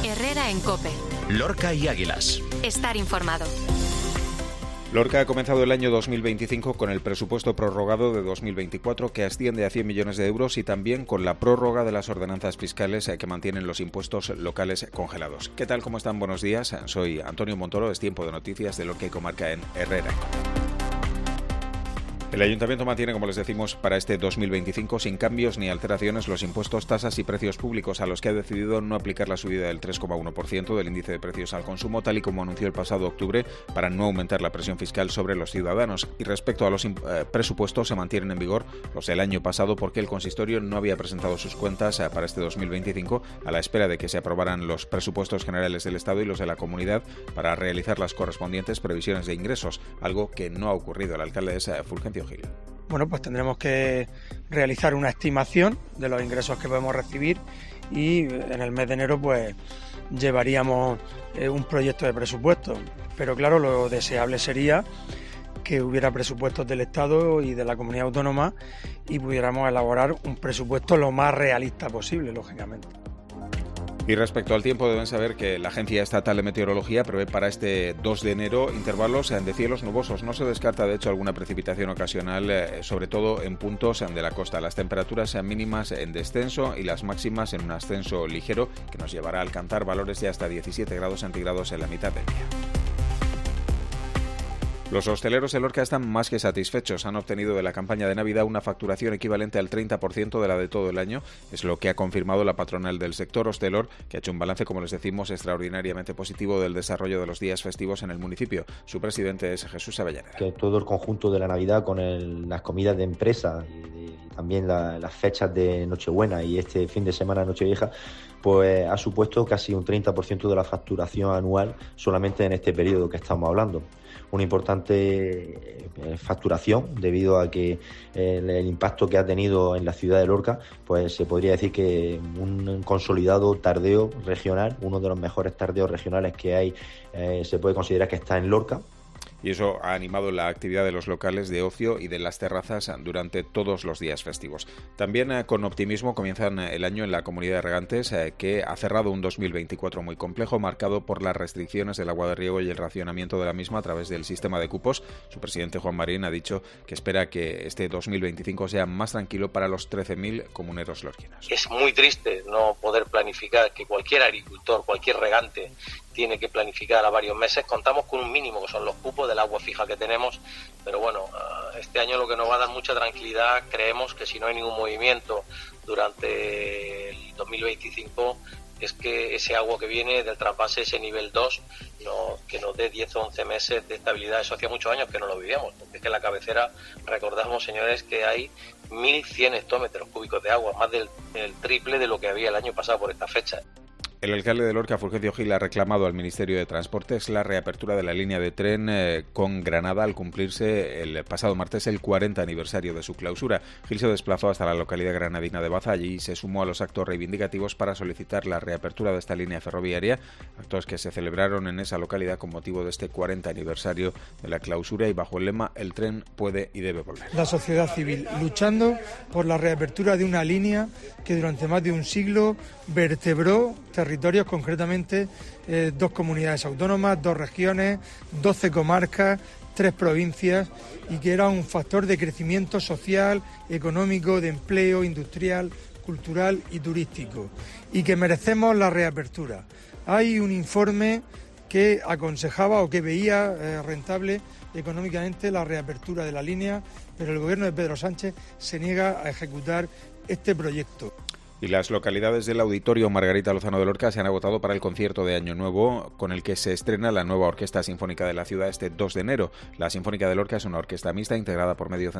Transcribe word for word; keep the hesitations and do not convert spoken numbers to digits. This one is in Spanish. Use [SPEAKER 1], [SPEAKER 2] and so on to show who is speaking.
[SPEAKER 1] Herrera en COPE.
[SPEAKER 2] Lorca y Águilas.
[SPEAKER 1] Estar informado.
[SPEAKER 3] Lorca ha comenzado el año dos mil veinticinco con el presupuesto prorrogado de dos mil veinticuatro, que asciende a cien millones de euros, y también con la prórroga de las ordenanzas fiscales que mantienen los impuestos locales congelados. ¿Qué tal? ¿Cómo están? Buenos días. Soy Antonio Montoro. Es tiempo de noticias de Lorca y Comarca en Herrera. El Ayuntamiento mantiene, como les decimos, para este dos mil veinticinco sin cambios ni alteraciones los impuestos, tasas y precios públicos, a los que ha decidido no aplicar la subida del tres coma uno por ciento del índice de precios al consumo, tal y como anunció el pasado octubre, para no aumentar la presión fiscal sobre los ciudadanos. Y respecto a los eh, presupuestos, se mantienen en vigor los del año pasado, porque el consistorio no había presentado sus cuentas eh, para este dos mil veinticinco, a la espera de que se aprobaran los presupuestos generales del Estado y los de la Comunidad para realizar las correspondientes previsiones de ingresos, algo que no ha ocurrido. El alcalde es eh, Fulgencio Gil.
[SPEAKER 4] Bueno, pues tendremos que realizar una estimación de los ingresos que podemos recibir y en el mes de enero pues llevaríamos eh, un proyecto de presupuesto. Pero claro, lo deseable sería que hubiera presupuestos del Estado y de la comunidad autónoma y pudiéramos elaborar un presupuesto lo más realista posible, lógicamente.
[SPEAKER 3] Y respecto al tiempo, deben saber que la Agencia Estatal de Meteorología prevé para este dos de enero intervalos de cielos nubosos. No se descarta, de hecho, alguna precipitación ocasional, eh, sobre todo en puntos de la costa. Las temperaturas sean mínimas en descenso y las máximas en un ascenso ligero, que nos llevará a alcanzar valores de hasta diecisiete grados centígrados en la mitad del día. Los hosteleros de Lorca están más que satisfechos. Han obtenido de la campaña de Navidad una facturación equivalente al treinta por ciento de la de todo el año. Es lo que ha confirmado la patronal del sector hostelor, que ha hecho un balance, como les decimos, extraordinariamente positivo del desarrollo de los días festivos en el municipio. Su presidente es Jesús Avellaneda.
[SPEAKER 5] Que todo el conjunto de la Navidad, con el, las comidas de empresa y, y también la, las fechas de Nochebuena y este fin de semana Nochevieja, pues ha supuesto casi un treinta por ciento de la facturación anual solamente en este periodo que estamos hablando. Una importante facturación debido a que el, el impacto que ha tenido en la ciudad de Lorca, pues se podría decir que un consolidado tardeo regional, uno de los mejores tardeos regionales que hay, eh, se puede considerar que está en Lorca.
[SPEAKER 3] Y eso ha animado la actividad de los locales de ocio y de las terrazas durante todos los días festivos. También eh, con optimismo comienzan el año en la Comunidad de Regantes, eh, que ha cerrado un dos mil veinticuatro muy complejo, marcado por las restricciones del agua de riego y el racionamiento de la misma a través del sistema de cupos. Su presidente, Juan Marín, ha dicho que espera que este dos mil veinticinco sea más tranquilo para los trece mil comuneros lorquinos.
[SPEAKER 6] Es muy triste no poder planificar, que cualquier agricultor, cualquier regante tiene que planificar a varios meses. Contamos con un mínimo, que son los cupos del agua fija que tenemos, pero bueno, este año lo que nos va a dar mucha tranquilidad, creemos que si no hay ningún movimiento durante el dos mil veinticinco, es que ese agua que viene del trasvase, ese nivel dos, no, que nos dé diez o once meses de estabilidad. Eso hacía muchos años que no lo vivíamos, porque es que en la cabecera, recordamos, señores, que hay mil cien hectómetros cúbicos de agua, más del, del triple de lo que había el año pasado por esta fecha.
[SPEAKER 3] El alcalde de Lorca, Fulgencio Gil, ha reclamado al Ministerio de Transportes la reapertura de la línea de tren eh, con Granada al cumplirse el pasado martes el cuarenta aniversario de su clausura. Gil se desplazó hasta la localidad granadina de Baza y se sumó a los actos reivindicativos para solicitar la reapertura de esta línea ferroviaria, actos que se celebraron en esa localidad con motivo de este cuarenta aniversario de la clausura y bajo el lema "El tren puede y debe volver".
[SPEAKER 4] La sociedad civil luchando por la reapertura de una línea que durante más de un siglo vertebró territorios, concretamente eh, dos comunidades autónomas, dos regiones, doce comarcas, tres provincias, y que era un factor de crecimiento social, económico, de empleo, industrial, cultural y turístico, y que merecemos la reapertura. Hay un informe que aconsejaba o que veía eh, rentable económicamente la reapertura de la línea, pero el gobierno de Pedro Sánchez se niega a ejecutar este proyecto.
[SPEAKER 3] Y las localidades del Auditorio Margarita Lozano de Lorca se han agotado para el concierto de Año Nuevo, con el que se estrena la nueva Orquesta Sinfónica de la ciudad este dos de enero. La Sinfónica de Lorca es una orquesta mixta integrada por medio centro